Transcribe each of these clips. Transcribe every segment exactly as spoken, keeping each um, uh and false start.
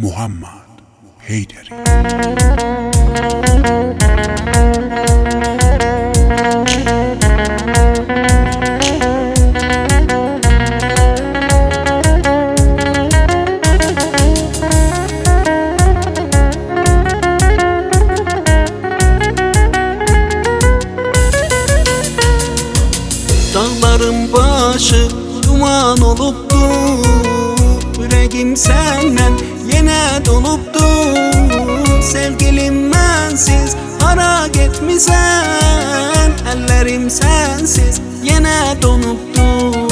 Muhammed Heyderi. Dağların başı duman olupdu, yüreğim senden yine dolupdu. Sevgilim bensiz harak etmişsen, ellerim sensiz yine donupdu.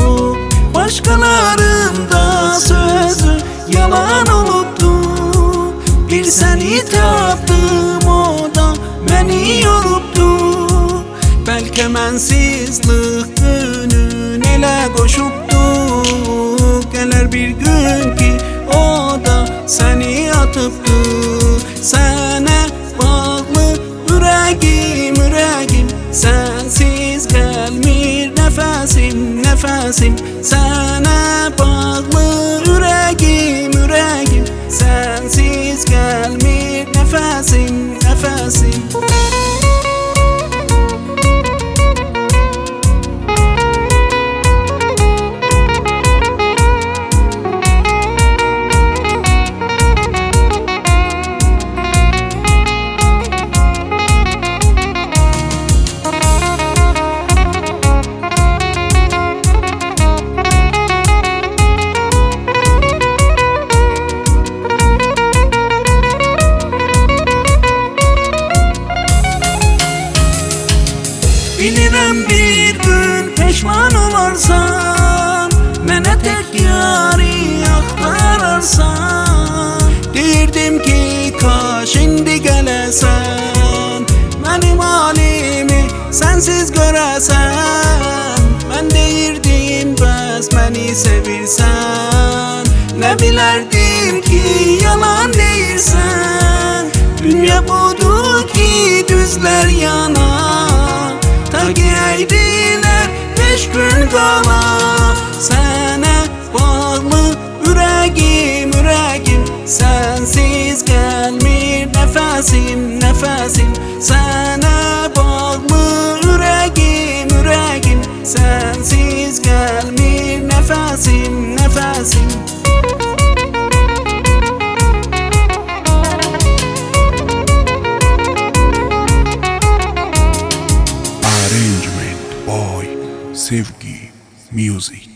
Başkalarında sözü yalan olupdu, bir seni tapdım, o da beni yorupdu. Belki mensizlik günün ele koşupdu, gelir bir gün ki o da seni atıptı. Sana bağlı yüreğim, yüreğim, sensiz gelmir nefesim, nefesim. Sana bağlı yüreğim, yüreğim, sensiz gelmir nefesim, nefesim. Bilirəm bir gün peşman olarsan, mənə tək yari axtararsan. Deyirdim ki kaş indi gələsən, mənim halimi sensiz görəsən. Mən deyirdim bəs məni sevirsən, nə bilərdim ki yalan deyirsən. Dünya budur ki düzlər yanar, ta geydiler beş gün qala. Sənə bağlı yüreğim, yüreğim, sensiz gelmir nefesim, nefesim. Sənə bağlı yüreğim, yüreğim, sensiz gelmir nefesim, nefesim. Arrangement by Sevgi Music.